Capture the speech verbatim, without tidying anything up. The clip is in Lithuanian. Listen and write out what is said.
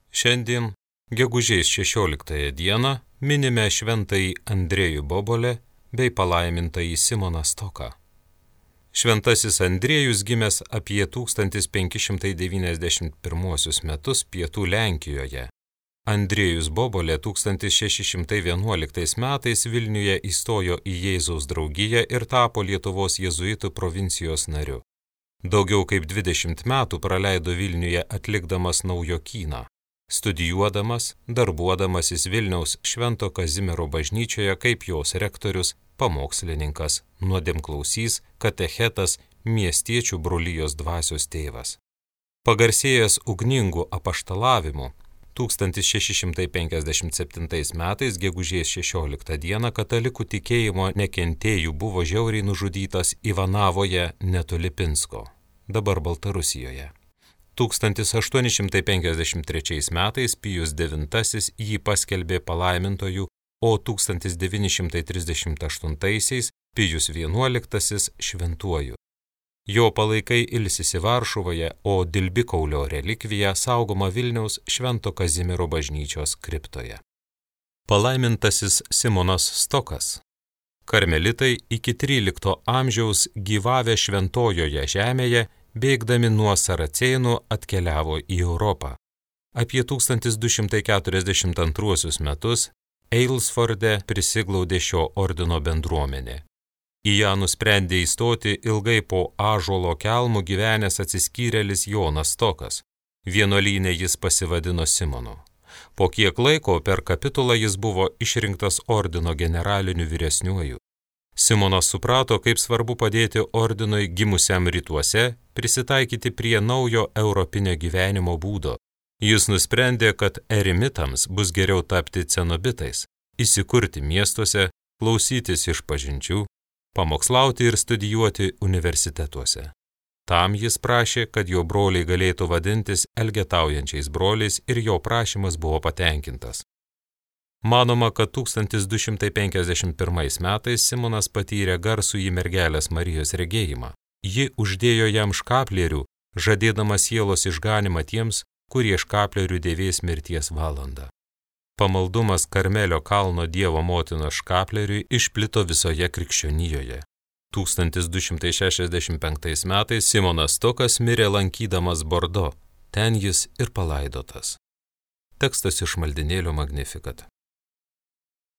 Šiandien, gegužės šešioliktąją dieną, minime šventąjį Andriejų Bobolę bei palaimintąjį Simoną Stoką. Šventasis Andriejus gimęs apie tūkstantis penki šimtai devyniasdešimt pirmuosius metus pietų Lenkijoje. Andriejus Bobolė tūkstantis šeši šimtai vienuoliktais metais Vilniuje įstojo į Jėzaus draugiją ir tapo Lietuvos jėzuitų provincijos nariu. Daugiau kaip dvidešimt metų praleido Vilniuje atlikdamas naujokyną, studijuodamas, darbuodamasis Vilniaus Švento Kazimiero bažnyčioje kaip jos rektorius, pamokslininkas, nuodėmklausys, katechetas, miestiečių brolijos dvasios tėvas. Pagarsėjęs ugningų apaštalavimu, tūkstantis šeši šimtai penkiasdešimt septintais metais gegužės šešioliktą dieną katalikų tikėjimo nekentėjų buvo žiauriai nužudytas Ivanavoje netoli Pinsko, dabar Baltarusijoje. tūkstantis aštuoni šimtai penkiasdešimt trečiais metais Pijus devintasis jį paskelbė palaimintoju, o tūkstantis devyni šimtai trisdešimt aštuntaisiais Pijus vienuoliktasis šventuoju. Jo palaikai ilsisi Varšuvoje, o Dilbikaulio relikvija saugoma Vilniaus Švento Kazimiero bažnyčios kriptoje. Palaimintasis Simonas Stokas. Karmelitai iki trylikto amžiaus gyvavę šventojoje žemėje, bėgdami nuo saracėnų atkeliavo į Europą. Apie tūkstantis du šimtai keturiasdešimt antruosius metus Eilsforde prisiglaudė šio ordino bendruomenė. Į ją nusprendė įstoti ilgai po ąžuolo kelmų gyvenęs atsiskyrėlis Jonas Stokas. Vienuolyne jis pasivadino Simonu. Po kiek laiko per kapitulą jis buvo išrinktas ordino generaliniu vyresniuoju. Simonas suprato, kaip svarbu padėti ordinui gimusiam rytuose prisitaikyti prie naujo europinio gyvenimo būdo. Jis nusprendė, kad erimitams bus geriau tapti cenobitais, įsikurti miestuose, klausytis išpažinčių, pamokslauti ir studijuoti universitetuose. Tam jis prašė, kad jo broliai galėtų vadintis elgetaujančiais broliais ir jo prašymas buvo patenkintas. Manoma, kad tūkstantis du šimtai penkiasdešimt pirmais metais Simonas patyrė garsųjį mergelės Marijos regėjimą. Ji uždėjo jam škaplierių, žadėdama sielos išganimą tiems, kurie škaplierių dėvės mirties valandą. Pamaldumas Karmelio kalno Dievo motinos škapleriui išplito visoje krikščionijoje. tūkstantis du šimtai šešiasdešimt penktais metais Simonas Stokas mirė lankydamas Bordo, ten jis ir palaidotas. Tekstas iš maldinėlio Magnificat.